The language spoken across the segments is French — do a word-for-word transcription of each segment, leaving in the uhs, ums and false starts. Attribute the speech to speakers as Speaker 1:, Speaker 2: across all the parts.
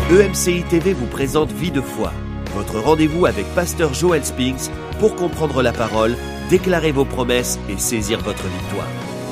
Speaker 1: E M C I T V vous présente Vie de foi, votre rendez-vous avec Pasteur Joel Spinks pour comprendre la parole, déclarer vos promesses et saisir votre victoire.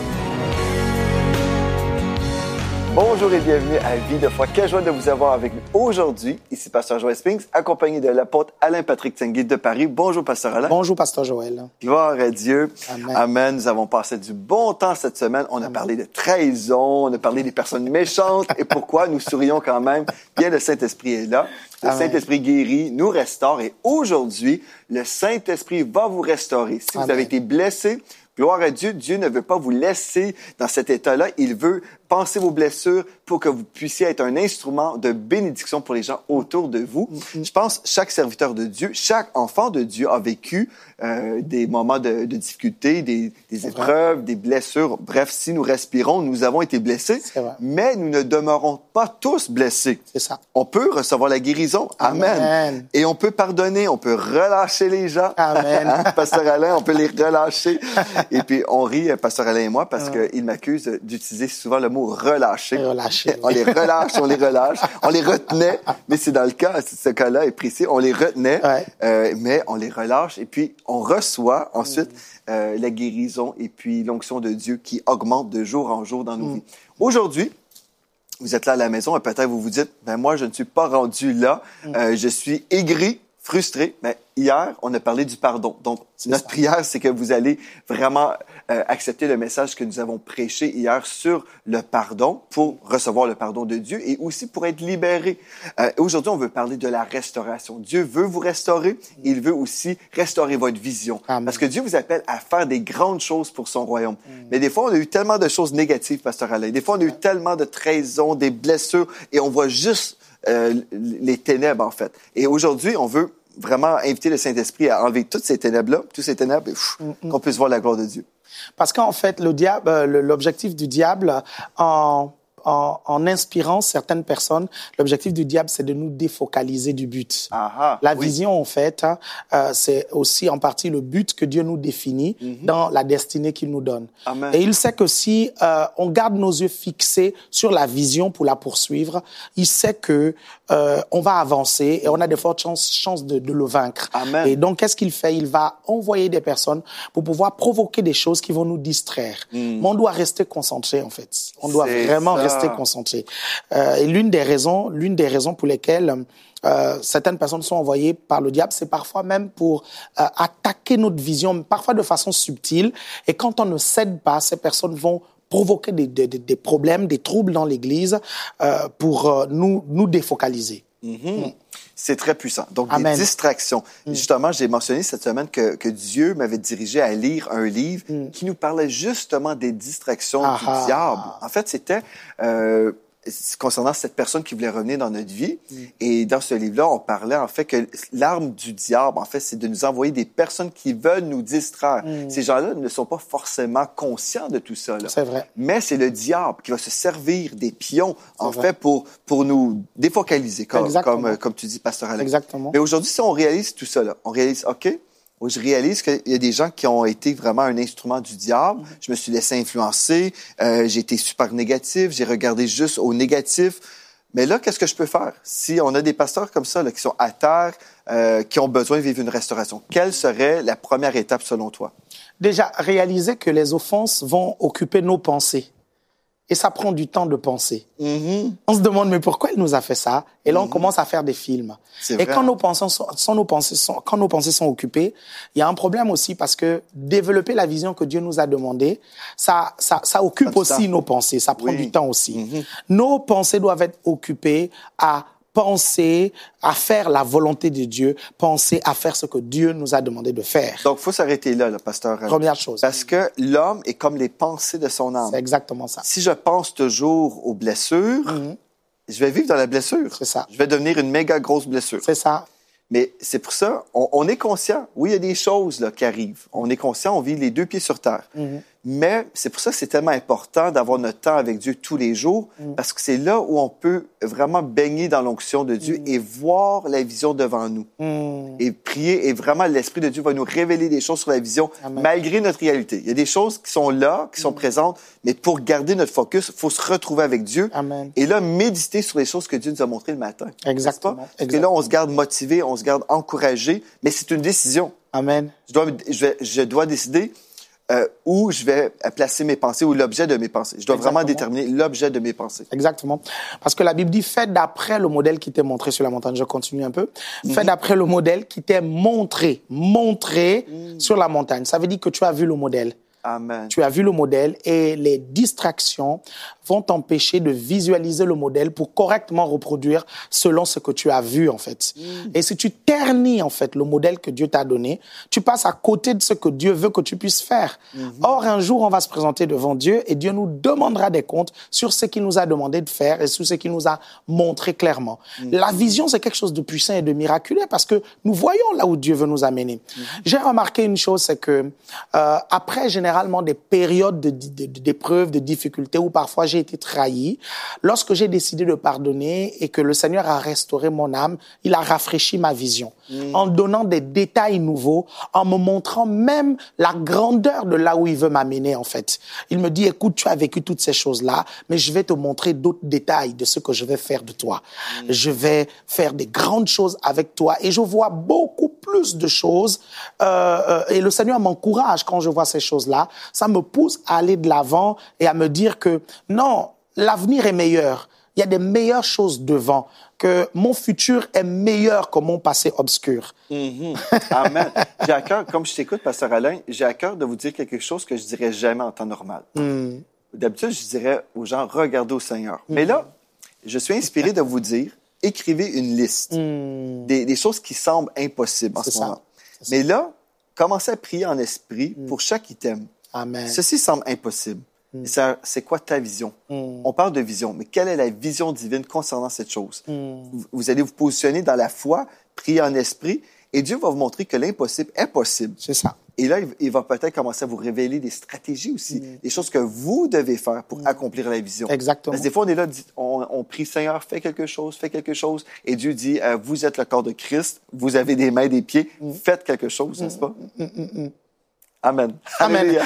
Speaker 2: Bonjour et bienvenue à Vie de foi. Quelle joie de vous avoir avec nous aujourd'hui. Ici Pasteur Joel Spinks, accompagné de l'apôtre Alain-Patrick Tinguet de Paris. Bonjour Pasteur Alain.
Speaker 3: Bonjour Pasteur Joel.
Speaker 2: Gloire à Dieu.
Speaker 3: Amen.
Speaker 2: Amen. Nous avons passé du bon temps cette semaine. On a Amen. parlé de trahison, on a parlé des personnes méchantes et pourquoi nous sourions quand même. Bien, le Saint-Esprit est là. Le Amen. Saint-Esprit guérit, nous restaure et aujourd'hui, le Saint-Esprit va vous restaurer. Si Amen. Vous avez été blessé, gloire à Dieu, Dieu ne veut pas vous laisser dans cet état-là. Il veut penser vos blessures pour que vous puissiez être un instrument de bénédiction pour les gens autour de vous. Mm-hmm. Je pense que chaque serviteur de Dieu, chaque enfant de Dieu a vécu euh, des moments de, de difficulté, des, des épreuves, des blessures. Bref, si nous respirons, nous avons été blessés, mais nous ne demeurons pas tous blessés.
Speaker 3: C'est ça.
Speaker 2: On peut recevoir la guérison. Amen. Amen. Et on peut pardonner, on peut relâcher les gens.
Speaker 3: Amen.
Speaker 2: Hein, Pasteur Alain, on peut les relâcher. Et puis, on rit, Pasteur Alain et moi, parce ouais. qu'il m'accuse d'utiliser souvent le mot relâcher.
Speaker 3: Relâcher.
Speaker 2: On les relâche, on les relâche. On les retenait, mais c'est dans le cas, ce cas-là est précis, on les retenait, ouais. euh, mais on les relâche et puis on reçoit ensuite mm. euh, la guérison et puis l'onction de Dieu qui augmente de jour en jour dans nos mm. vies. Aujourd'hui, vous êtes là à la maison et peut-être vous vous dites, ben moi, je ne suis pas rendu là, mm. euh, je suis aigri, frustré. Mais hier, on a parlé du pardon. Donc, c'est notre ça. prière, c'est que vous allez vraiment euh, accepter le message que nous avons prêché hier sur le pardon pour recevoir le pardon de Dieu et aussi pour être libéré. Euh, aujourd'hui, on veut parler de la restauration. Dieu veut vous restaurer. Il veut aussi restaurer votre vision. Amen. Parce que Dieu vous appelle à faire des grandes choses pour son royaume. Mm. Mais des fois, on a eu tellement de choses négatives, Pasteur Alain. Des fois, on a eu ouais. tellement de trahisons, des blessures et on voit juste euh, les ténèbres, en fait. Et aujourd'hui, on veut vraiment inviter le Saint-Esprit à enlever toutes ces ténèbres-là, toutes ces ténèbres, et pff, mm-hmm. qu'on puisse voir la gloire de Dieu.
Speaker 3: Parce qu'en fait, le diable, l'objectif du diable, en, en, en inspirant certaines personnes, l'objectif du diable, c'est de nous défocaliser du but.
Speaker 2: Aha,
Speaker 3: la
Speaker 2: oui.
Speaker 3: vision, en fait, euh, c'est aussi en partie le but que Dieu nous définit mm-hmm. dans la destinée qu'il nous donne.
Speaker 2: Amen.
Speaker 3: Et il sait que si euh, on garde nos yeux fixés sur la vision pour la poursuivre, il sait que euh, on va avancer et on a de fortes chances, chances de, de le vaincre.
Speaker 2: Amen.
Speaker 3: Et donc, qu'est-ce qu'il fait? Il va envoyer des personnes pour pouvoir provoquer des choses qui vont nous distraire. Mm. Mais on doit rester concentré, en fait. On doit c'est vraiment ça. rester concentré. Euh, et l'une des raisons, l'une des raisons pour lesquelles Euh, certaines personnes sont envoyées par le diable, c'est parfois même pour euh, attaquer notre vision, parfois de façon subtile. Et quand on ne cède pas, ces personnes vont provoquer des, des, des problèmes, des troubles dans l'Église euh, pour euh, nous, nous défocaliser.
Speaker 2: Mm-hmm. Mm. C'est très puissant. Donc,
Speaker 3: Amen.
Speaker 2: des distractions. Mm. Justement, j'ai mentionné cette semaine que, que Dieu m'avait dirigé à lire un livre mm. qui nous parlait justement des distractions ah du ah. diable. En fait, c'était... Euh, concernant cette personne qui voulait revenir dans notre vie. Mm. Et dans ce livre-là, on parlait en fait que l'arme du diable, en fait, c'est de nous envoyer des personnes qui veulent nous distraire. Mm. Ces gens-là ne sont pas forcément conscients de tout ça. Là.
Speaker 3: C'est vrai.
Speaker 2: Mais c'est le diable qui va se servir des pions, c'est en vrai. fait, pour, pour nous défocaliser, comme, comme, comme tu dis, Pasteur Alain.
Speaker 3: Exactement.
Speaker 2: Mais aujourd'hui, si on réalise tout ça, là, on réalise, OK, je réalise qu'il y a des gens qui ont été vraiment un instrument du diable. Mm-hmm. Je me suis laissé influencer. Euh, j'ai été super négatif. J'ai regardé juste au négatif. Mais là, qu'est-ce que je peux faire? Si on a des pasteurs comme ça, là, qui sont à terre, euh, qui ont besoin de vivre une restauration, quelle serait la première étape selon toi?
Speaker 3: Déjà, réaliser que les offenses vont occuper nos pensées. Et ça prend du temps de penser. Mm-hmm. On se demande, mais pourquoi il nous a fait ça? Et là, mm-hmm. on commence à faire des films.
Speaker 2: C'est
Speaker 3: et
Speaker 2: vrai.
Speaker 3: quand nos pensées sont, sont, nos pensées sont, quand nos pensées sont occupées, il y a un problème aussi parce que développer la vision que Dieu nous a demandé, ça, ça, ça occupe ça aussi temps. nos pensées. Ça prend oui. du temps aussi. Mm-hmm. Nos pensées doivent être occupées à penser à faire la volonté de Dieu, penser à faire ce que Dieu nous a demandé de faire.
Speaker 2: Donc, il faut s'arrêter là, le pasteur.
Speaker 3: Première chose.
Speaker 2: Parce que l'homme est comme les pensées de son âme.
Speaker 3: C'est exactement ça.
Speaker 2: Si je pense toujours aux blessures, mm-hmm. je vais vivre dans la blessure.
Speaker 3: C'est ça.
Speaker 2: Je vais devenir une méga grosse blessure.
Speaker 3: C'est ça.
Speaker 2: Mais c'est pour ça, on, on est conscient. Oui, il y a des choses là, qui arrivent. On est conscient, on vit les deux pieds sur terre. Mm-hmm. Mais c'est pour ça que c'est tellement important d'avoir notre temps avec Dieu tous les jours, mm. parce que c'est là où on peut vraiment baigner dans l'onction de Dieu mm. et voir la vision devant nous. Mm. Et prier, et vraiment l'Esprit de Dieu va nous révéler des choses sur la vision, Amen. Malgré notre réalité. Il y a des choses qui sont là, qui sont mm. présentes, mais pour garder notre focus, il faut se retrouver avec Dieu. Amen. Et là, méditer sur les choses que Dieu nous a montrées le matin.
Speaker 3: Exactement.
Speaker 2: Parce Exactement. que là, on se garde motivé, on se garde encouragé, mais c'est une décision.
Speaker 3: Amen.
Speaker 2: Je dois, je, vais, je dois décider Euh, où je vais placer mes pensées ou l'objet de mes pensées. Je dois Exactement. Vraiment déterminer l'objet de mes pensées.
Speaker 3: Exactement. Parce que la Bible dit, fais d'après le modèle qui t'est montré sur la montagne. Je continue un peu. Mm-hmm. Fais d'après le modèle qui t'est montré, montré mm. sur la montagne. Ça veut dire que tu as vu le modèle.
Speaker 2: Amen.
Speaker 3: Tu as vu le modèle et les distractions vont t'empêcher de visualiser le modèle pour correctement reproduire selon ce que tu as vu, en fait. Mm. Et si tu ternis, en fait, le modèle que Dieu t'a donné, tu passes à côté de ce que Dieu veut que tu puisses faire. Mm-hmm. Or, un jour, on va se présenter devant Dieu et Dieu nous demandera des comptes sur ce qu'il nous a demandé de faire et sur ce qu'il nous a montré clairement. Mm. La vision, c'est quelque chose de puissant et de miraculeux parce que nous voyons là où Dieu veut nous amener. Mm. J'ai remarqué une chose, c'est que euh, après, généralement, des périodes de, de, de, d'épreuves, de difficultés où parfois j'ai été trahi. Lorsque j'ai décidé de pardonner et que le Seigneur a restauré mon âme, il a rafraîchi ma vision mmh. en donnant des détails nouveaux, en me montrant même la grandeur de là où il veut m'amener en fait. Il me dit, écoute, tu as vécu toutes ces choses-là, mais je vais te montrer d'autres détails de ce que je vais faire de toi. Mmh. Je vais faire des grandes choses avec toi et je vois beaucoup plus de choses euh, euh, et le Seigneur m'encourage quand je vois ces choses-là. Ça me pousse à aller de l'avant et à me dire que non, l'avenir est meilleur. Il y a des meilleures choses devant, que mon futur est meilleur que mon passé obscur.
Speaker 2: Mm-hmm. Amen. J'ai à cœur, comme je t'écoute, Pasteur Alain, j'ai à cœur de vous dire quelque chose que je dirais jamais en temps normal. Mm. D'habitude, je dirais aux gens, regardez au Seigneur. Mm. Mais là, je suis inspiré de vous dire, écrivez une liste mm. des, des choses qui semblent impossibles en C'est ce ça. moment. C'est Mais ça. là, commencez à prier en esprit mm. pour chaque item.
Speaker 3: Amen.
Speaker 2: Ceci semble impossible. Mm. Ça, c'est quoi ta vision? Mm. On parle de vision, mais quelle est la vision divine concernant cette chose? Mm. Vous, vous allez vous positionner dans la foi, prier en esprit, et Dieu va vous montrer que l'impossible est possible.
Speaker 3: C'est ça.
Speaker 2: Et là, il, il va peut-être commencer à vous révéler des stratégies aussi, mm. des choses que vous devez faire pour mm. accomplir la vision.
Speaker 3: Exactement.
Speaker 2: Parce que des fois, on est là, on, on prie, Seigneur, fais quelque chose, fais quelque chose, et Dieu dit, euh, vous êtes le corps de Christ, vous avez des mains, des pieds, mm. faites quelque chose, mm. n'est-ce pas? Mm. Mm. Mm. Amen.
Speaker 3: Amen.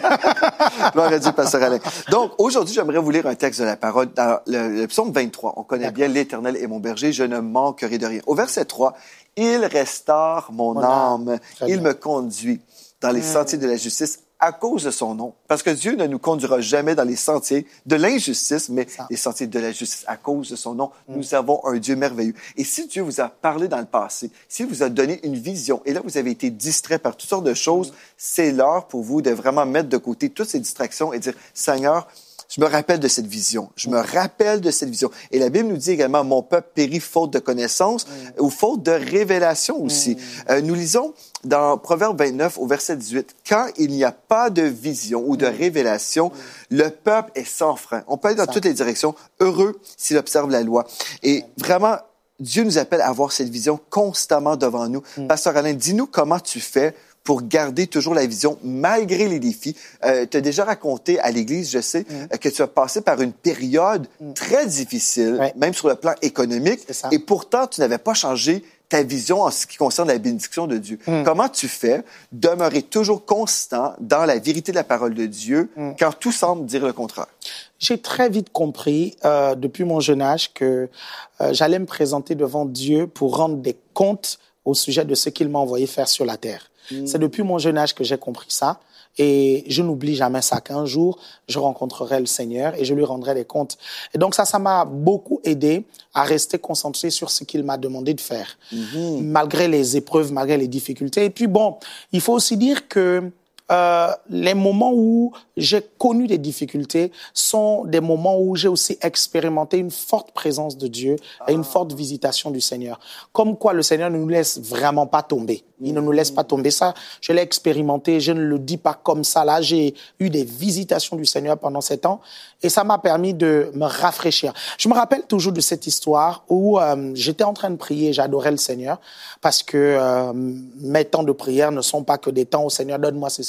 Speaker 2: Gloire à Dieu, Pasteur Alain. Donc, aujourd'hui, j'aimerais vous lire un texte de la parole dans le, le psaume vingt-trois. On connaît D'accord. bien l'Éternel est mon berger, je ne manquerai de rien. Au verset trois, « Il restaure mon, mon âme, âme. il me conduit dans les mmh. sentiers de la justice à cause de son nom. » Parce que Dieu ne nous conduira jamais dans les sentiers de l'injustice, mais Ça. les sentiers de la justice à cause de son nom. Mmh. Nous avons un Dieu merveilleux. Et si Dieu vous a parlé dans le passé, s'il vous a donné une vision, et là, vous avez été distrait par toutes sortes de choses, mmh. c'est l'heure pour vous de vraiment mettre de côté toutes ces distractions et dire, Seigneur, je me rappelle de cette vision. Je me rappelle de cette vision. Et la Bible nous dit également, mon peuple périt faute de connaissance mm. ou faute de révélation aussi. Mm. Euh, nous lisons dans Proverbe vingt-neuf au verset dix-huit, quand il n'y a pas de vision ou de mm. révélation, mm. le peuple est sans frein. On peut aller dans Ça. toutes les directions. Heureux s'il observe la loi. Et mm. vraiment, Dieu nous appelle à avoir cette vision constamment devant nous. Mm. Pasteur Alain, dis-nous comment tu fais pour garder toujours la vision malgré les défis. Euh, tu as déjà raconté à l'Église, je sais, mm. que tu as passé par une période mm. très difficile, ouais. même sur le plan économique, et pourtant, tu n'avais pas changé ta vision en ce qui concerne la bénédiction de Dieu. Mm. Comment tu fais demeurer toujours constant dans la vérité de la parole de Dieu mm. quand tout semble dire le contraire?
Speaker 3: J'ai très vite compris, euh, depuis mon jeune âge, que euh, j'allais me présenter devant Dieu pour rendre des comptes au sujet de ce qu'il m'a envoyé faire sur la terre. Mmh. C'est depuis mon jeune âge que j'ai compris ça et je n'oublie jamais ça, qu'un jour, je rencontrerai le Seigneur et je lui rendrai des comptes. Et donc ça, ça m'a beaucoup aidé à rester concentré sur ce qu'il m'a demandé de faire, mmh. malgré les épreuves, malgré les difficultés. Et puis bon, il faut aussi dire que Euh, les moments où j'ai connu des difficultés sont des moments où j'ai aussi expérimenté une forte présence de Dieu et une forte visitation du Seigneur. Comme quoi le Seigneur ne nous laisse vraiment pas tomber. Il ne nous laisse pas tomber. Ça, je l'ai expérimenté, je ne le dis pas comme ça. Là, j'ai eu des visitations du Seigneur pendant sept ans et ça m'a permis de me rafraîchir. Je me rappelle toujours de cette histoire où euh, j'étais en train de prier, j'adorais le Seigneur parce que euh, mes temps de prière ne sont pas que des temps où Seigneur, donne-moi ceci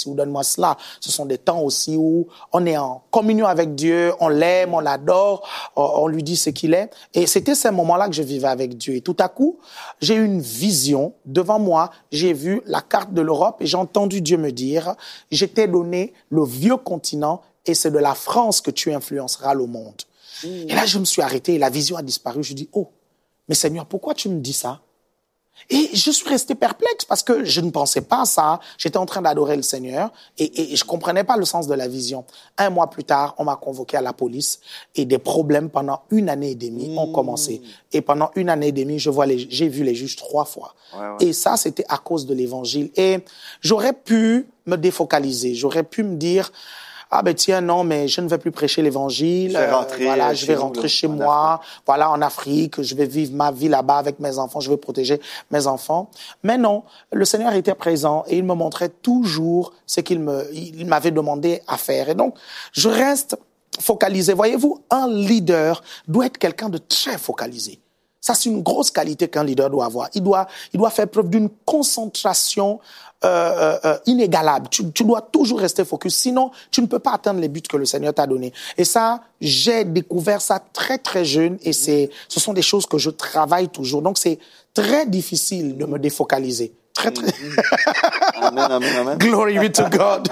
Speaker 3: ou donne-moi cela. Ce sont des temps aussi où on est en communion avec Dieu, on l'aime, on l'adore, on lui dit ce qu'il est. Et c'était ces moments-là que je vivais avec Dieu. Et tout à coup, j'ai eu une vision. Devant moi, j'ai vu la carte de l'Europe et j'ai entendu Dieu me dire, je t'ai donné le vieux continent et c'est de la France que tu influenceras le monde. Mmh. Et là, je me suis arrêté et la vision a disparu. Je dis, oh, mais Seigneur, pourquoi tu me dis ça? Et je suis resté perplexe parce que je ne pensais pas à ça. J'étais en train d'adorer le Seigneur et, et je comprenais pas le sens de la vision. Un mois plus tard, on m'a convoqué à la police et des problèmes pendant une année et demie mmh. ont commencé. Et pendant une année et demie, je vois les, j'ai vu les juges trois fois. Ouais, ouais. Et ça, c'était à cause de l'évangile. Et j'aurais pu me défocaliser. J'aurais pu me dire, ah ben tiens, non, mais je ne vais plus prêcher l'évangile.
Speaker 2: Je vais rentrer,
Speaker 3: euh, voilà,
Speaker 2: euh,
Speaker 3: je vais rentrer nous, chez moi. Afrique. Voilà, en Afrique, je vais vivre ma vie là-bas avec mes enfants. Je vais protéger mes enfants. Mais non, le Seigneur était présent et il me montrait toujours ce qu'il me, il m'avait demandé à faire. Et donc, je reste focalisé. Voyez-vous, un leader doit être quelqu'un de très focalisé. Ça, c'est une grosse qualité qu'un leader doit avoir. Il doit, il doit faire preuve d'une concentration euh, euh, inégalable. Tu, tu dois toujours rester focus. Sinon, tu ne peux pas atteindre les buts que le Seigneur t'a donnés. Et ça, j'ai découvert ça très, très jeune. Et c'est, ce sont des choses que je travaille toujours. Donc, c'est très difficile de me défocaliser. Très, très...
Speaker 2: Amen, amen, amen.
Speaker 3: Glory be to God.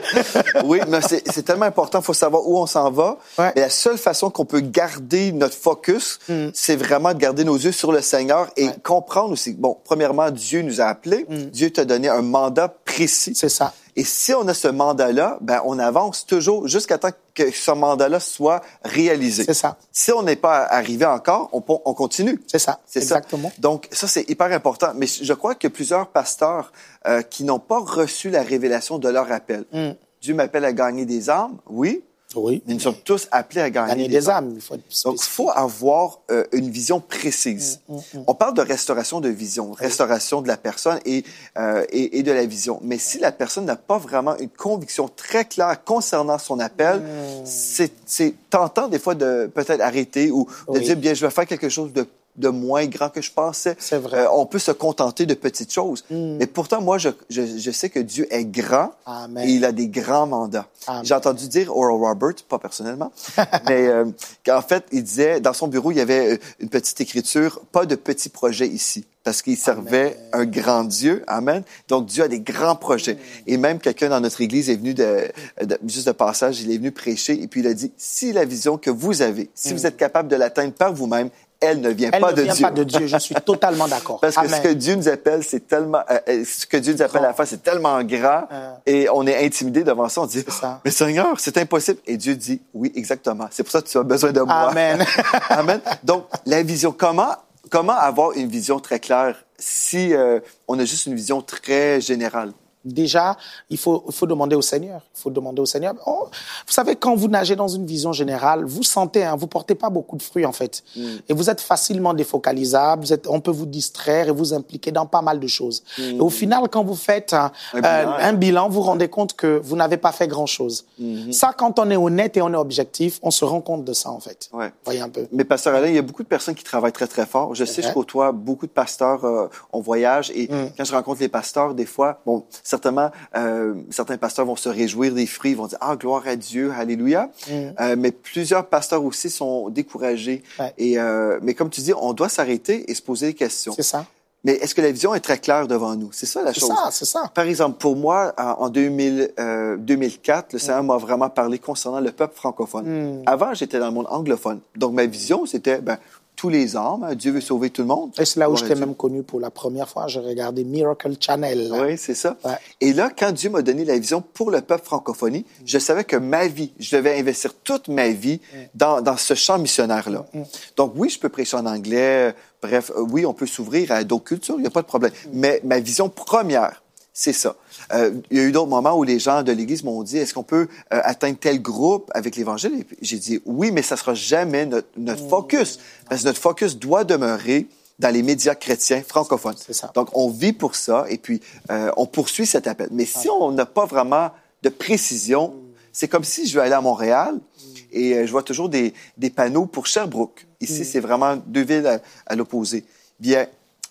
Speaker 2: Oui, mais c'est, c'est tellement important. Il faut savoir où on s'en va. Ouais. Et la seule façon qu'on peut garder notre focus, mm. c'est vraiment de garder nos yeux sur le Seigneur et ouais. comprendre aussi. Bon, premièrement, Dieu nous a appelés. Mm. Dieu t'a donné un mandat précis.
Speaker 3: C'est ça.
Speaker 2: Et si on a ce mandat-là, ben on avance toujours jusqu'à temps que ce mandat-là soit réalisé.
Speaker 3: C'est ça.
Speaker 2: Si on n'est pas arrivé encore, on, on continue.
Speaker 3: C'est ça.
Speaker 2: C'est
Speaker 3: exactement.
Speaker 2: Ça. Donc ça, c'est hyper important. Mais je crois que plusieurs pasteurs euh, qui n'ont pas reçu la révélation de leur appel. Mm. Dieu m'appelle à gagner des âmes, oui.
Speaker 3: Oui.
Speaker 2: Mais nous sommes tous appelés à gagner,
Speaker 3: gagner
Speaker 2: des,
Speaker 3: des âmes. Il faut être
Speaker 2: Donc, il faut avoir euh, une vision précise. Mmh, mmh, mmh. On parle de restauration de vision, oui. restauration de la personne et, euh, et, et de la vision. Mais si la personne n'a pas vraiment une conviction très claire concernant son appel, mmh. c'est, c'est tentant des fois de peut-être arrêter ou de oui. dire, bien, je vais faire quelque chose de de moins grand que je pensais.
Speaker 3: C'est vrai.
Speaker 2: Euh, on peut se contenter de petites choses. Mm. Mais pourtant, moi, je, je, je sais que Dieu est grand
Speaker 3: Amen.
Speaker 2: Et il a des grands mandats.
Speaker 3: Amen.
Speaker 2: J'ai entendu dire Oral Roberts, pas personnellement, mais euh, qu'en fait, il disait, dans son bureau, il y avait une petite écriture, pas de petits projets ici. Parce qu'il servait Amen. Un grand Dieu. Amen. Donc, Dieu a des grands projets. Mm. Et même quelqu'un dans notre église est venu, de, de, juste de passage, il est venu prêcher et puis il a dit, si la vision que vous avez, si mm. vous êtes capable de l'atteindre par vous-même, elle ne vient
Speaker 3: elle
Speaker 2: pas
Speaker 3: ne
Speaker 2: de
Speaker 3: vient
Speaker 2: Dieu.
Speaker 3: pas de Dieu. Je suis totalement d'accord.
Speaker 2: Parce que
Speaker 3: Amen.
Speaker 2: ce que Dieu nous appelle, c'est tellement, euh, ce que Dieu nous appelle à faire, c'est tellement grand, euh, et on est intimidé devant ça. On dit,
Speaker 3: ça.
Speaker 2: mais Seigneur, c'est impossible. Et Dieu dit, oui, exactement. C'est pour ça que tu as besoin de moi.
Speaker 3: Amen.
Speaker 2: Amen. Donc, la vision, comment, comment avoir une vision très claire si euh, on a juste une vision très générale?
Speaker 3: Déjà, il faut, il faut demander au Seigneur. Il faut demander au Seigneur. Oh, vous savez, quand vous nagez dans une vision générale, vous sentez, hein, vous portez pas beaucoup de fruits, en fait. Mm. Et vous êtes facilement défocalisable. Vous êtes, on peut vous distraire et vous impliquer dans pas mal de choses. Mm. Et au final, quand vous faites un, un, euh, bilan, un bilan, vous vous rendez compte que vous n'avez pas fait grand-chose. Mm-hmm. Ça, quand on est honnête et on est objectif, on se rend compte de ça, en fait.
Speaker 2: Ouais.
Speaker 3: Voyez un peu.
Speaker 2: Mais Pasteur Alain, il y a beaucoup de personnes qui travaillent très, très fort. Je sais, okay. je côtoie beaucoup de pasteurs, euh, on voyage. Et mm. quand je rencontre les pasteurs, des fois, bon, certainement, euh, Euh, certains pasteurs vont se réjouir des fruits, ils vont dire « Ah, gloire à Dieu, alléluia mm. ». Euh, mais plusieurs pasteurs aussi sont découragés. Ouais. Et, euh, mais comme tu dis, on doit s'arrêter et se poser des questions.
Speaker 3: C'est ça.
Speaker 2: Mais est-ce que la vision est très claire devant nous? C'est ça la
Speaker 3: c'est
Speaker 2: chose.
Speaker 3: C'est ça, c'est ça.
Speaker 2: Par exemple, pour moi, en, en deux mille, euh, deux mille quatre, le Seigneur mm. m'a vraiment parlé concernant le peuple francophone. Mm. Avant, j'étais dans le monde anglophone. Donc, ma vision, c'était... ben, tous les hommes, Dieu veut sauver tout le monde.
Speaker 3: Et c'est là où je t'ai même connu pour la première fois. J'ai regardé Miracle Channel. Là.
Speaker 2: Oui, c'est ça.
Speaker 3: Ouais.
Speaker 2: Et là, quand Dieu m'a donné la vision pour le peuple francophonie, mm. je savais que ma vie, je devais investir toute ma vie mm. dans, dans ce champ missionnaire-là. Mm. Donc oui, je peux prêcher en anglais. Bref, oui, on peut s'ouvrir à d'autres cultures, il n'y a pas de problème. Mm. Mais ma vision première, c'est ça. Euh, il y a eu d'autres moments où les gens de l'Église m'ont dit, est-ce qu'on peut euh, atteindre tel groupe avec l'Évangile? Et j'ai dit, oui, mais ça ne sera jamais notre, notre mmh. focus. Parce que notre focus doit demeurer dans les médias chrétiens francophones.
Speaker 3: C'est ça.
Speaker 2: Donc, on vit pour ça et puis euh, on poursuit cet appel. Mais si on n'a pas vraiment de précision, mmh. c'est comme si je veux aller à Montréal mmh. et euh, je vois toujours des, des panneaux pour Sherbrooke. Ici, mmh. c'est vraiment deux villes à, à l'opposé. Bien,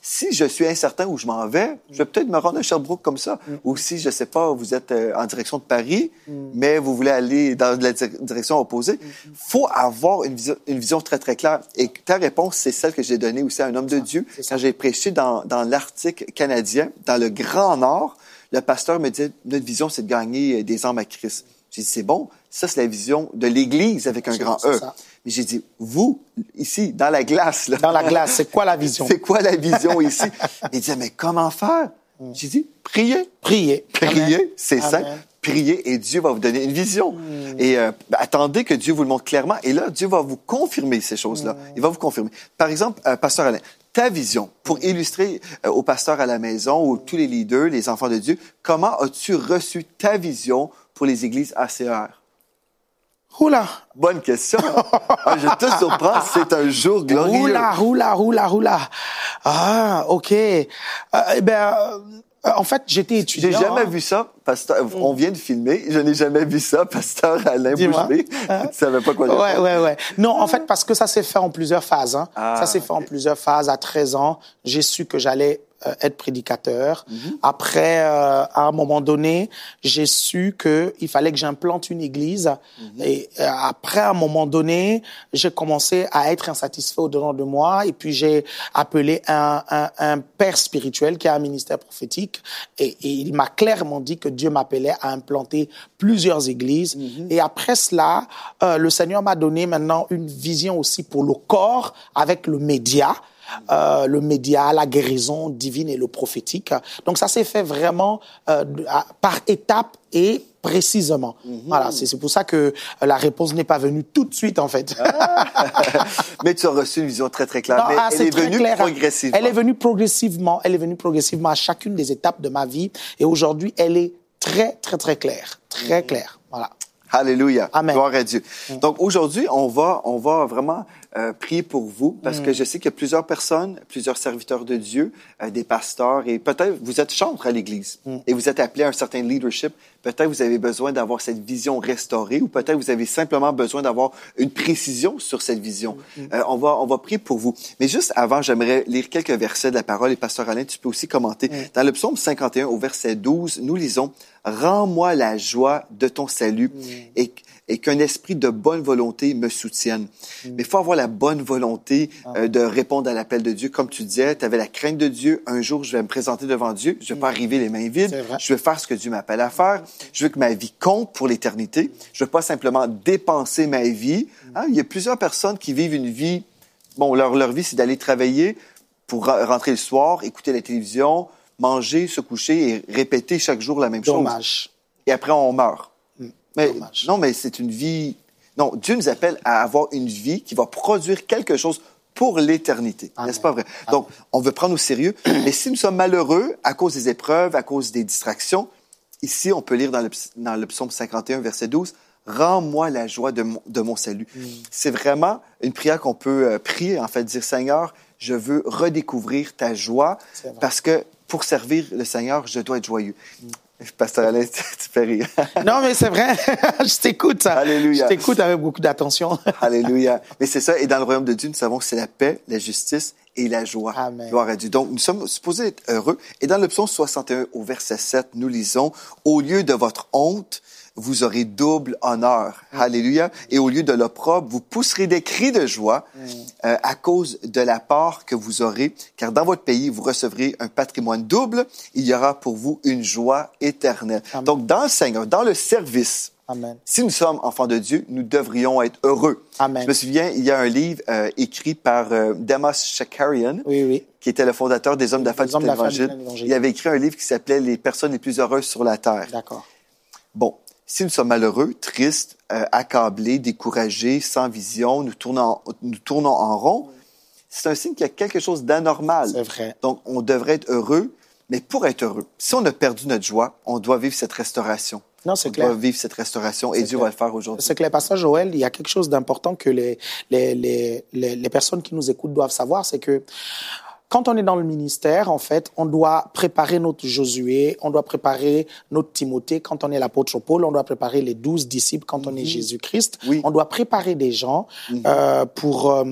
Speaker 2: si je suis incertain où je m'en vais, je vais peut-être me rendre à Sherbrooke comme ça. Mm. Ou si, je sais pas, vous êtes euh, en direction de Paris, mm. mais vous voulez aller dans la di- direction opposée, il mm. faut avoir une vision, une vision très, très claire. Et ta réponse, c'est celle que j'ai donnée aussi à un homme de Dieu. Quand j'ai prêché dans, dans l'Arctique canadien, dans le Grand Nord, le pasteur me dit, notre vision, c'est de gagner des âmes à Christ. J'ai dit, c'est bon, ça, c'est la vision de l'Église avec un c'est, grand E. Mais j'ai dit, vous, ici, dans la glace... Là,
Speaker 3: dans la glace, c'est quoi la vision?
Speaker 2: C'est quoi la vision ici? Il disait, mais comment faire? Mm. J'ai dit, priez.
Speaker 3: Priez.
Speaker 2: Priez,
Speaker 3: Amen.
Speaker 2: c'est
Speaker 3: Amen.
Speaker 2: simple. Priez et Dieu va vous donner une vision. Mm. Et euh, attendez que Dieu vous le montre clairement. Et là, Dieu va vous confirmer ces choses-là. Mm. Il va vous confirmer. Par exemple, euh, Pasteur Alain, ta vision, pour illustrer euh, aux pasteurs à la maison, ou tous les leaders, les enfants de Dieu, comment as-tu reçu ta vision pour les églises A C E R?
Speaker 3: Oula!
Speaker 2: Bonne question. Ah, je te surprends, c'est un jour glorieux.
Speaker 3: Oula, oula, oula, oula. Ah, OK. Euh, eh ben, euh, en fait, j'étais étudiant.
Speaker 2: J'ai jamais
Speaker 3: hein.
Speaker 2: vu ça, pasteur. Mm. On vient de filmer. Je n'ai jamais vu ça, pasteur Alain Bouchelet. Hein? Tu savais pas quoi dire.
Speaker 3: Ouais, ouais, ouais. Non, en fait, parce que ça s'est fait en plusieurs phases. Hein. Ah, ça s'est fait okay. en plusieurs phases. À treize ans, j'ai su que j'allais euh, être prédicateur. Mm-hmm. Après, euh, à un moment donné, j'ai su que il fallait que j'implante une église. Mm-hmm. Et euh, après, à un moment donné, j'ai commencé à être insatisfait au-dedans de moi. Et puis, j'ai appelé un, un, un père spirituel qui a un ministère prophétique. Et, et il m'a clairement dit que Dieu m'appelait à implanter plusieurs églises. Mm-hmm. Et après cela, euh, le Seigneur m'a donné maintenant une vision aussi pour le corps avec le média. Euh, le média, la guérison divine et le prophétique. Donc ça s'est fait vraiment euh, par étapes et précisément. Mm-hmm. Voilà, c'est, c'est pour ça que la réponse n'est pas venue tout de suite en fait.
Speaker 2: Ah. Mais tu as reçu une vision très très claire.
Speaker 3: Non,
Speaker 2: mais
Speaker 3: ah,
Speaker 2: elle est venue
Speaker 3: clair.
Speaker 2: progressivement.
Speaker 3: Elle est venue progressivement. Elle est venue progressivement à chacune des étapes de ma vie. Et aujourd'hui, elle est très très très claire, très mm-hmm. claire. Voilà.
Speaker 2: Alléluia.
Speaker 3: Amen.
Speaker 2: Gloire à Dieu. Mm. Donc aujourd'hui, on va on va vraiment euh, prier pour vous parce mm. que je sais qu'il y a plusieurs personnes, plusieurs serviteurs de Dieu, euh, des pasteurs et peut-être vous êtes chantres à l'église mm. et vous êtes appelés à un certain leadership. Peut-être vous avez besoin d'avoir cette vision restaurée ou peut-être vous avez simplement besoin d'avoir une précision sur cette vision. Mm. Euh, on va on va prier pour vous. Mais juste avant, j'aimerais lire quelques versets de la parole et pasteur Alain, tu peux aussi commenter. Mm. Dans le psaume cinquante et un au verset douze, nous lisons: Rends-moi la joie de ton salut mm. et, et qu'un esprit de bonne volonté me soutienne. Mm. Mais il faut avoir la bonne volonté ah. euh, de répondre à l'appel de Dieu. Comme tu disais, tu avais la crainte de Dieu. Un jour, je vais me présenter devant Dieu. Je ne vais mm. pas arriver les mains vides. Je vais faire ce que Dieu m'appelle à faire. Je veux que ma vie compte pour l'éternité. Je ne veux pas simplement dépenser ma vie. Mm. Hein? Il y a plusieurs personnes qui vivent une vie... Bon, leur, leur vie, c'est d'aller travailler pour rentrer le soir, écouter la télévision, manger, se coucher et répéter chaque jour la même
Speaker 3: Dommage.
Speaker 2: chose. Dommage. Et après, on meurt.
Speaker 3: Mmh.
Speaker 2: Mais
Speaker 3: Dommage.
Speaker 2: non, mais c'est une vie... Non, Dieu nous appelle à avoir une vie qui va produire quelque chose pour l'éternité. Amen. N'est-ce pas vrai? Amen. Donc, on veut prendre au sérieux. Mais si nous sommes malheureux à cause des épreuves, à cause des distractions, ici, on peut lire dans le, dans le psaume cinquante et un, verset douze, « Rends-moi la joie de mon, de mon salut. Mmh. » C'est vraiment une prière qu'on peut euh, prier, en fait, dire « Seigneur, je veux redécouvrir ta joie parce que pour servir le Seigneur, je dois être joyeux. Mm. » Pasteur Alain, tu fais rire.
Speaker 3: Non, mais c'est vrai. Je t'écoute.
Speaker 2: Alléluia.
Speaker 3: Je t'écoute avec beaucoup d'attention.
Speaker 2: Alléluia. Mais c'est ça. Et dans le royaume de Dieu, nous savons que c'est la paix, la justice et la joie.
Speaker 3: Amen.
Speaker 2: Gloire à Dieu. Donc, nous sommes supposés être heureux. Et dans le psaume soixante et un, au verset sept, nous lisons « Au lieu de votre honte, vous aurez double honneur. Mm. » Alléluia. Et au lieu de l'opprobre, vous pousserez des cris de joie mm. euh, à cause de la part que vous aurez, car dans votre pays, vous recevrez un patrimoine double. Il y aura pour vous une joie éternelle. Amen. Donc, dans le Seigneur, dans le service, Amen. Si nous sommes enfants de Dieu, nous devrions être heureux.
Speaker 3: Amen.
Speaker 2: Je me souviens, il y a un livre euh, écrit par euh, Demos Shakarian,
Speaker 3: oui, oui.
Speaker 2: qui était le fondateur des Hommes d'affaires du l'Évangile. Il avait écrit un livre qui s'appelait « Les personnes les plus heureuses sur la terre ».
Speaker 3: D'accord.
Speaker 2: Bon. Si nous sommes malheureux, tristes, euh, accablés, découragés, sans vision, nous tournons, nous tournons en rond, c'est un signe qu'il y a quelque chose d'anormal.
Speaker 3: C'est vrai.
Speaker 2: Donc, on devrait être heureux, mais pour être heureux, si on a perdu notre joie, on doit vivre cette restauration.
Speaker 3: Non, c'est
Speaker 2: on
Speaker 3: clair.
Speaker 2: doit vivre cette restauration et
Speaker 3: c'est
Speaker 2: Dieu
Speaker 3: clair.
Speaker 2: va le faire aujourd'hui.
Speaker 3: C'est clair. Pasteur Joël, il y a quelque chose d'important que les, les, les, les, les personnes qui nous écoutent doivent savoir, c'est que quand on est dans le ministère, en fait, on doit préparer notre Josué, on doit préparer notre Timothée. Quand on est l'apôtre Paul, on doit préparer les douze disciples. Quand mm-hmm. on est Jésus-Christ, oui. on doit préparer des gens mm-hmm. euh, pour... Euh,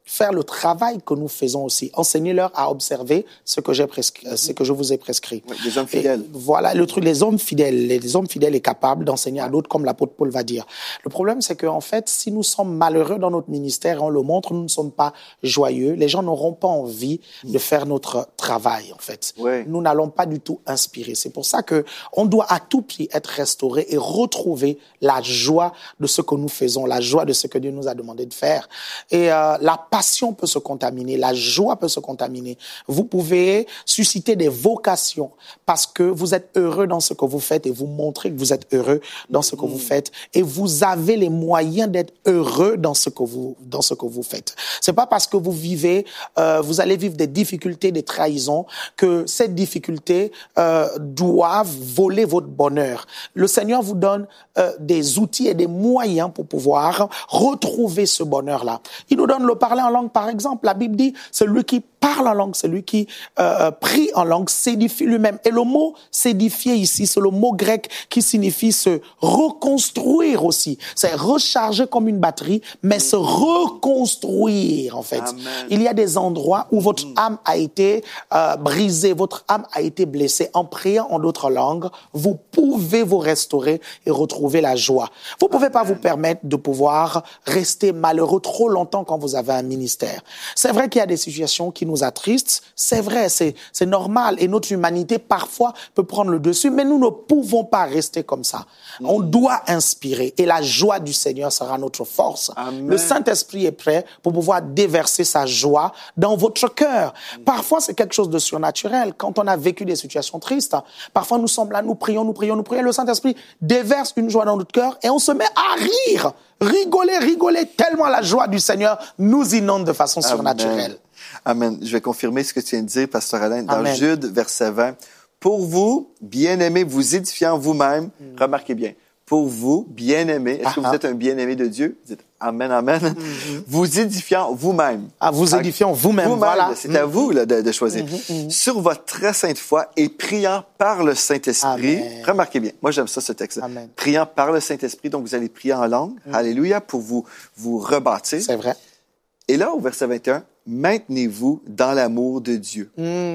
Speaker 3: faire le travail que nous faisons aussi. Enseignez-leur à observer ce que j'ai prescrit, mm-hmm. ce que je vous ai prescrit.
Speaker 2: Oui, les hommes fidèles.
Speaker 3: Et voilà le truc, les hommes fidèles, les hommes fidèles et capables d'enseigner à d'autres, comme l'apôtre Paul va dire. Le problème, c'est qu'en fait, si nous sommes malheureux dans notre ministère, on le montre, nous ne sommes pas joyeux. Les gens n'auront pas envie mm. de faire notre travail, en fait.
Speaker 2: Oui.
Speaker 3: Nous n'allons pas du tout inspirer. C'est pour ça que on doit à tout prix être restauré et retrouver la joie de ce que nous faisons, la joie de ce que Dieu nous a demandé de faire. Et euh, la passion peut se contaminer, la joie peut se contaminer. Vous pouvez susciter des vocations parce que vous êtes heureux dans ce que vous faites et vous montrez que vous êtes heureux dans ce que vous faites et vous avez les moyens d'être heureux dans ce que vous dans ce que vous faites. C'est pas parce que vous vivez, euh, vous allez vivre des difficultés, des trahisons que ces difficultés euh, doivent voler votre bonheur. Le Seigneur vous donne euh, des outils et des moyens pour pouvoir retrouver ce bonheur-là. Il nous donne le parler en langue, par exemple. La Bible dit, celui qui parle en langue, celui qui euh, prie en langue, s'édifie lui-même. Et le mot s'édifier ici, c'est le mot grec qui signifie se reconstruire aussi. C'est recharger comme une batterie, mais se reconstruire, en fait.
Speaker 2: Amen.
Speaker 3: Il y a des endroits où votre âme a été euh, brisée, votre âme a été blessée. En priant en d'autres langues, vous pouvez vous restaurer et retrouver la joie. Vous ne pouvez pas vous permettre de pouvoir rester malheureux trop longtemps quand vous avez un ministère. C'est vrai qu'il y a des situations qui nous attristent, c'est vrai, c'est, c'est normal et notre humanité parfois peut prendre le dessus, mais nous ne pouvons pas rester comme ça. Mmh. On doit inspirer et la joie du Seigneur sera notre force.
Speaker 2: Amen.
Speaker 3: Le Saint-Esprit est prêt pour pouvoir déverser sa joie dans votre cœur. Mmh. Parfois, c'est quelque chose de surnaturel. Quand on a vécu des situations tristes, parfois nous sommes là, nous prions, nous prions, nous prions, le Saint-Esprit déverse une joie dans notre cœur et on se met à rire. Rigoler, rigoler, tellement la joie du Seigneur nous inonde de façon
Speaker 2: Amen.
Speaker 3: surnaturelle.
Speaker 2: Amen. Je vais confirmer ce que tu viens de dire, Pasteur Alain. Dans
Speaker 3: Amen.
Speaker 2: Jude, verset vingt, « Pour vous, bien-aimés, vous édifiant vous-même, mm. remarquez bien, pour vous, bien-aimés, est-ce ah, que vous êtes un bien-aimé de Dieu? Vous dites Amen, Amen. Mm-hmm. Vous édifiant vous-même.
Speaker 3: Ah, vous édifiant vous-même,
Speaker 2: vous-même,
Speaker 3: voilà.
Speaker 2: C'est
Speaker 3: mm-hmm.
Speaker 2: à vous là, de, de choisir.
Speaker 3: Mm-hmm, mm-hmm.
Speaker 2: Sur votre très sainte foi et priant par le Saint-Esprit. Amen. Remarquez bien, moi j'aime ça, ce texte-là. Amen. Priant par le Saint-Esprit, donc vous allez prier en langue. Mm. Alléluia, pour vous, vous rebâtir.
Speaker 3: C'est vrai.
Speaker 2: Et là, au verset vingt et un, maintenez-vous dans l'amour de Dieu.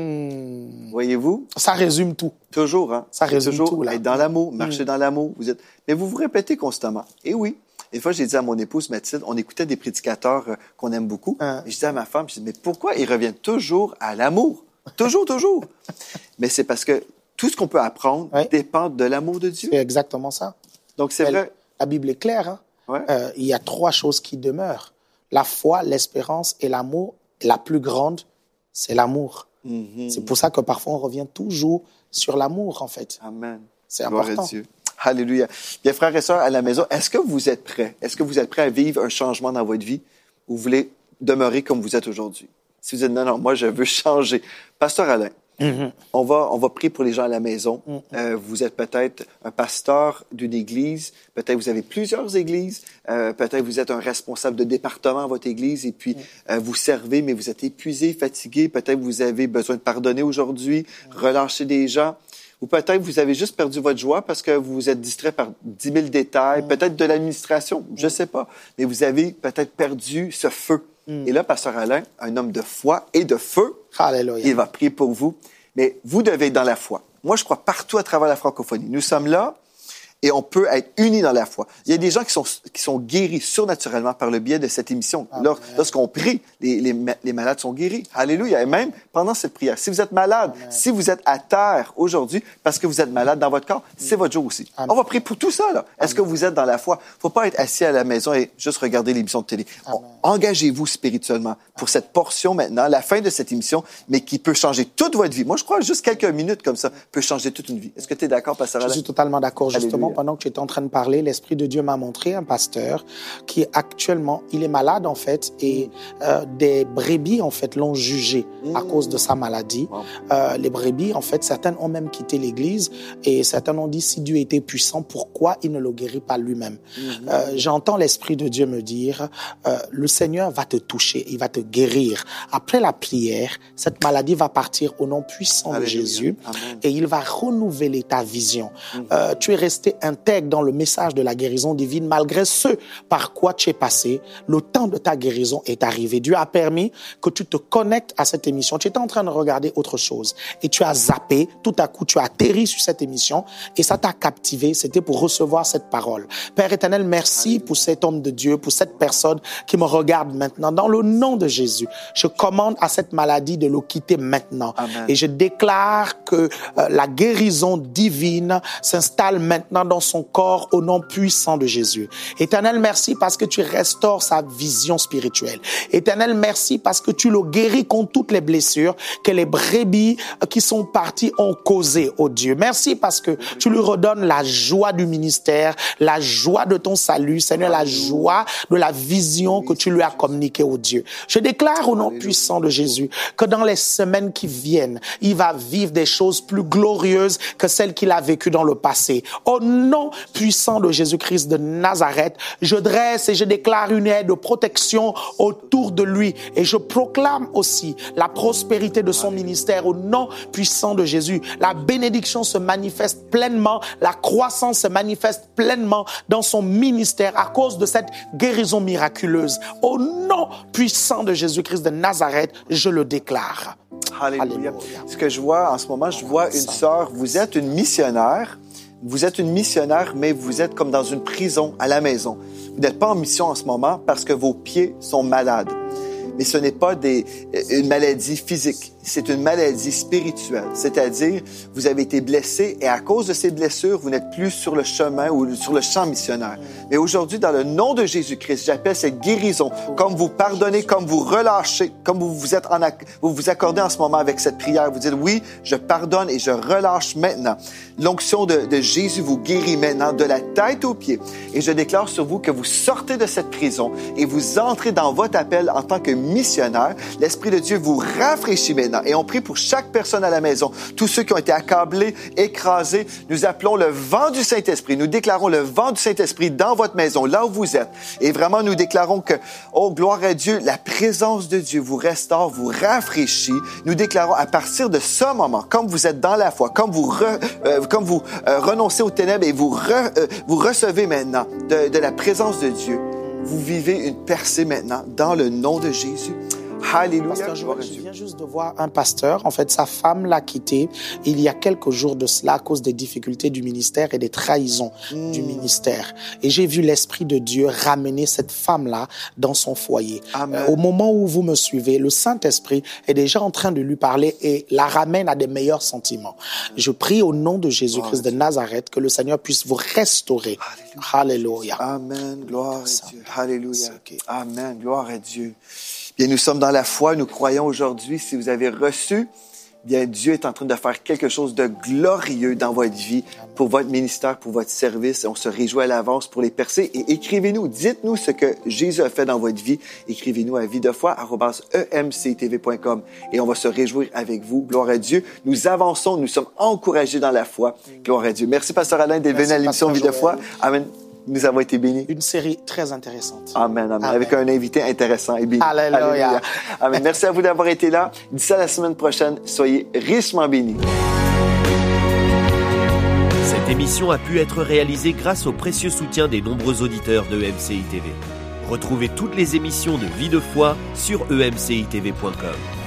Speaker 3: Mmh.
Speaker 2: Voyez-vous?
Speaker 3: Ça résume tout.
Speaker 2: Toujours, hein?
Speaker 3: Ça résume
Speaker 2: toujours
Speaker 3: tout, là.
Speaker 2: Être dans l'amour, marcher mmh. dans l'amour. Vous êtes... Mais vous vous répétez constamment. Et oui. Une fois, j'ai dit à mon épouse Mathilde, on écoutait des prédicateurs euh, qu'on aime beaucoup. Hein. Et je dis à ma femme, je dis, mais pourquoi ils reviennent toujours à l'amour? Toujours, toujours. Mais c'est parce que tout ce qu'on peut apprendre oui. dépend de l'amour de Dieu.
Speaker 3: C'est exactement ça.
Speaker 2: Donc, c'est
Speaker 3: Elle,
Speaker 2: vrai.
Speaker 3: La Bible est claire, hein?
Speaker 2: Ouais.
Speaker 3: Euh, il y a trois choses qui demeurent. La foi, l'espérance et l'amour. La plus grande, c'est l'amour. Mm-hmm. C'est pour ça que parfois on revient toujours sur l'amour, en fait.
Speaker 2: Amen.
Speaker 3: C'est
Speaker 2: Gloire
Speaker 3: important.
Speaker 2: À Dieu. Alléluia. Bien, frères et sœurs, à la maison, est-ce que vous êtes prêts? Est-ce que vous êtes prêts à vivre un changement dans votre vie ou vous voulez demeurer comme vous êtes aujourd'hui? Si vous dites non, non, moi, je veux changer. Pasteur Alain, mm-hmm. on va, on va prier pour les gens à la maison. Mm-hmm. Euh, vous êtes peut-être un pasteur d'une église, peut-être vous avez plusieurs églises, euh, peut-être vous êtes un responsable de département à votre église et puis mm-hmm. euh, vous servez, mais vous êtes épuisé, fatigué, peut-être vous avez besoin de pardonner aujourd'hui, mm-hmm. relâcher des gens. Ou peut-être vous avez juste perdu votre joie parce que vous vous êtes distrait par dix mille détails, mm. peut-être de l'administration, je ne sais pas. Mais vous avez peut-être perdu ce feu. Mm. Et là, Pasteur Alain, un homme de foi et de feu,
Speaker 3: Alléluia.
Speaker 2: Il va prier pour vous. Mais vous devez être dans la foi. Moi, je crois partout à travers la francophonie. Nous sommes là et on peut être unis dans la foi. Il y a des gens qui sont, qui sont guéris surnaturellement par le biais de cette émission. Lors, lorsqu'on prie, les, les, les malades sont guéris. Alléluia. Et même pendant cette prière, si vous êtes malade, Amen. Si vous êtes à terre aujourd'hui parce que vous êtes malade dans votre corps, c'est votre jour aussi. Amen. On va prier pour tout ça. Là. Est-ce que vous êtes dans la foi? Il ne faut pas être assis à la maison et juste regarder l'émission de télé. On, engagez-vous spirituellement pour cette portion maintenant, la fin de cette émission, mais qui peut changer toute votre vie. Moi, je crois juste quelques minutes comme ça peut changer toute une vie. Est-ce que tu es d'accord, Pasteur Alain?
Speaker 3: Je suis totalement d'accord. Justement, pendant que tu étais en train de parler, l'Esprit de Dieu m'a montré un pasteur qui actuellement, il est malade en fait et euh, des brebis en fait l'ont jugé mmh. à cause de sa maladie. Wow. Euh, les brebis en fait, certaines ont même quitté l'Église et certaines ont dit si Dieu était puissant, pourquoi il ne le guérit pas lui-même? Mmh. euh, J'entends l'Esprit de Dieu me dire euh, le Seigneur va te toucher, il va te guérir. Après la prière, cette maladie va partir au nom puissant Alléluia. De Jésus Amen. Et il va renouveler ta vision. Mmh. Euh, tu es resté été intègre dans le message de la guérison divine, malgré ce par quoi tu es passé, le temps de ta guérison est arrivé. Dieu a permis que tu te connectes à cette émission. Tu étais en train de regarder autre chose et tu as zappé. Tout à coup, tu as atterri sur cette émission et ça t'a captivé. C'était pour recevoir cette parole. Père éternel, merci pour cet homme de Dieu, pour cette personne qui me regarde maintenant. Dans le nom de Jésus, je commande à cette maladie de le quitter maintenant. Amen. Et je déclare que euh, la guérison divine s'installe maintenant dans son corps au nom puissant de Jésus. Éternel, merci parce que tu restaures sa vision spirituelle. Éternel, merci parce que tu le guéris contre toutes les blessures que les brebis qui sont parties ont causées, oh Dieu. Merci parce que tu lui redonnes la joie du ministère, la joie de ton salut, Seigneur, la joie de la vision que tu lui as communiquée, oh Dieu. Je déclare au nom puissant de Jésus que dans les semaines qui viennent, il va vivre des choses plus glorieuses que celles qu'il a vécues dans le passé. Au nom puissant de Jésus-Christ de Nazareth, je dresse et je déclare une aide de protection autour de lui et je proclame aussi la prospérité de son ministère au nom puissant de Jésus. La bénédiction se manifeste pleinement, la croissance se manifeste pleinement dans son ministère à cause de cette guérison miraculeuse. Au nom puissant de Jésus-Christ de Nazareth, je le déclare.
Speaker 2: Alléluia. Alléluia. Ce que je vois en ce moment, je vois une sœur, vous êtes une missionnaire, vous êtes une missionnaire, mais vous êtes comme dans une prison à la maison. Vous n'êtes pas en mission en ce moment parce que vos pieds sont malades. Mais ce n'est pas des, une maladie physique, c'est une maladie spirituelle. C'est-à-dire, vous avez été blessé et à cause de ces blessures, vous n'êtes plus sur le chemin ou sur le champ missionnaire. Mais aujourd'hui, dans le nom de Jésus-Christ, j'appelle cette guérison, comme vous pardonnez, comme vous relâchez, comme vous vous, êtes en, vous vous accordez en ce moment avec cette prière. Vous dites, oui, je pardonne et je relâche maintenant. L'onction de, de Jésus vous guérit maintenant de la tête aux pieds. Et je déclare sur vous que vous sortez de cette prison et vous entrez dans votre appel en tant que missionnaire. L'Esprit de Dieu vous rafraîchit maintenant. Et on prie pour chaque personne à la maison. Tous ceux qui ont été accablés, écrasés, nous appelons le vent du Saint-Esprit. Nous déclarons le vent du Saint-Esprit dans votre maison, là où vous êtes. Et vraiment, nous déclarons que, oh, gloire à Dieu, la présence de Dieu vous restaure, vous rafraîchit. Nous déclarons à partir de ce moment, comme vous êtes dans la foi, comme vous, re, euh, comme vous euh, renoncez aux ténèbres et vous, re, euh, vous recevez maintenant de, de la présence de Dieu, vous vivez une percée maintenant dans le nom de Jésus. Alléluia.
Speaker 3: Pasteur Joël, je viens juste de voir un pasteur. En fait, sa femme l'a quitté il y a quelques jours de cela à cause des difficultés du ministère et des trahisons mmh. du ministère. Et j'ai vu l'Esprit de Dieu ramener cette femme-là dans son foyer. Amen. Euh, au moment où vous me suivez, le Saint-Esprit est déjà en train de lui parler et la ramène à des meilleurs sentiments. Je prie au nom de Jésus-Christ oh, de Nazareth que le Seigneur puisse vous restaurer. Alléluia.
Speaker 2: Amen. Gloire à Dieu. Alléluia. Amen. Gloire à Dieu. Bien, nous sommes dans la foi, nous croyons aujourd'hui, si vous avez reçu, bien, Dieu est en train de faire quelque chose de glorieux dans votre vie, pour votre ministère, pour votre service. On se réjouit à l'avance pour les percées. Et écrivez-nous, dites-nous ce que Jésus a fait dans votre vie. Écrivez-nous à vie de foi arobase e m c t v point com et on va se réjouir avec vous. Gloire à Dieu. Nous avançons, nous sommes encouragés dans la foi. Gloire à Dieu. Merci, Pasteur Alain, d'être venu à l'émission Vie de foi. Amen. Nous avons été bénis.
Speaker 3: Une série très intéressante.
Speaker 2: Amen, amen. amen. Avec un invité intéressant et béni.
Speaker 3: Alléluia. Alléluia.
Speaker 2: Amen. Merci à vous d'avoir été là. D'ici à la semaine prochaine, soyez richement bénis.
Speaker 1: Cette émission a pu être réalisée grâce au précieux soutien des nombreux auditeurs de E M C I T V. Retrouvez toutes les émissions de Vie de foi sur e m c i t v point com.